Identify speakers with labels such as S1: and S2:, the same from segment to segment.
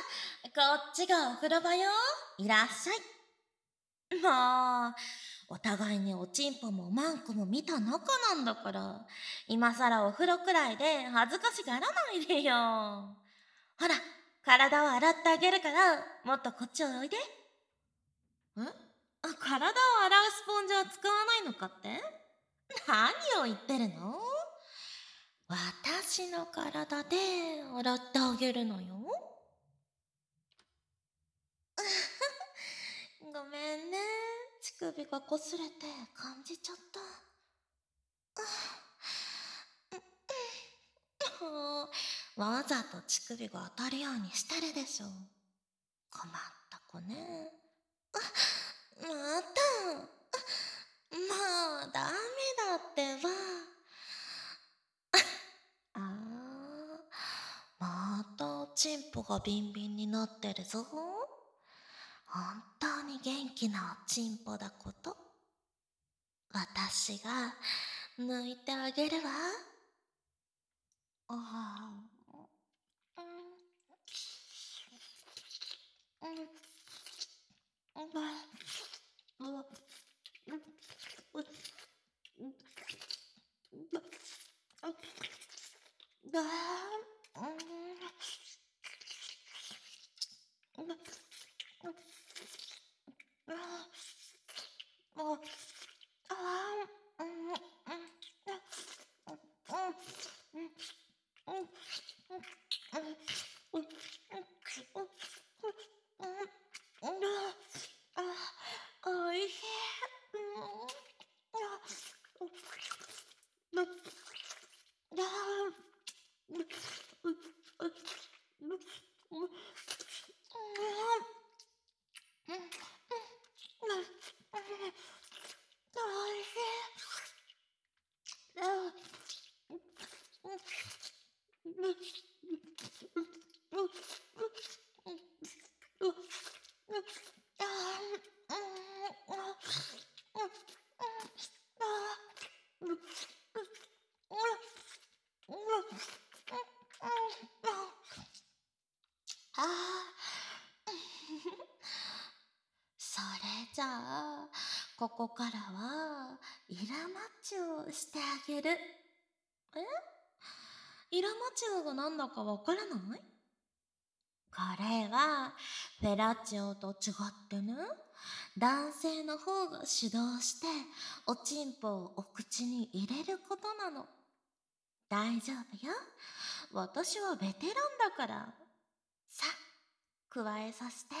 S1: こっちがお風呂場よ。いらっしゃい。もう、お互いにおちんぽもマンコも見た仲なんだから、今さらお風呂くらいで恥ずかしがらないでよ。ほら、体を洗ってあげるから、もっとこっちをおいで。体を洗うスポンジは使わないのかって？何を言ってるの？私の体で洗ってあげるのよ。ごめんね。乳首がこすれて感じちゃった。もうわざと乳首が当たるようにしてるでしょ。困った子ね。また。もうダメだってば。またチンポがビンビンになってるぞ。本当に元気なおちんぽだこと。私が抜いてあげるわ。ああ、おいしい。それじゃあ、ここからは、イラマチュをしてあげる。イラマチュがなんだかわからない？これは、フェラチオと違ってね、男性の方が主導して、おちんぽをお口に入れることなの。大丈夫よ。私はベテランだから。さあ、加えさせて。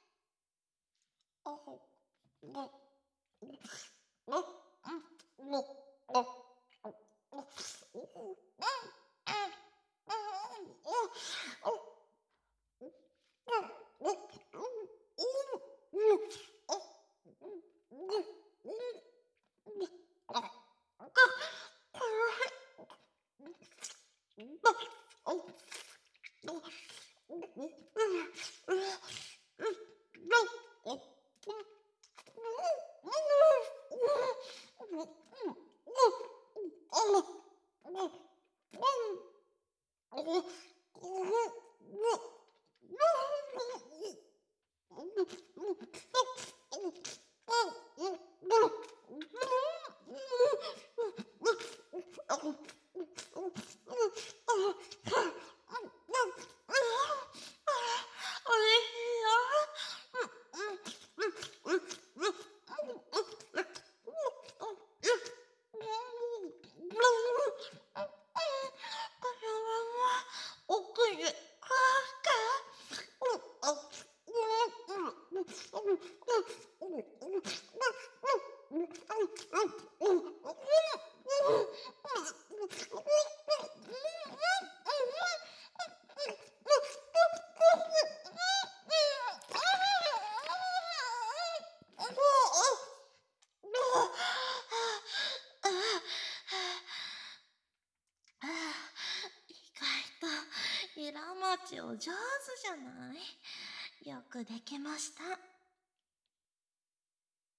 S1: 意外とイラマチお上手じゃない？よくできました。